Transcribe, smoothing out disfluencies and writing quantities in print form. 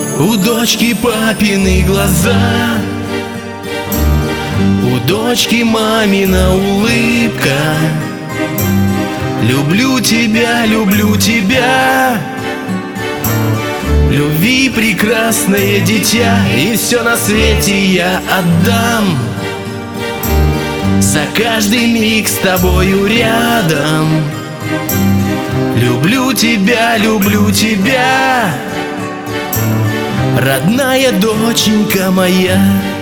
У дочки папины глаза, у дочки мамина улыбка. Люблю тебя, люблю тебя. Любви прекрасное дитя, и все на свете я отдам за каждый миг с тобою рядом. Люблю тебя, родная доченька моя.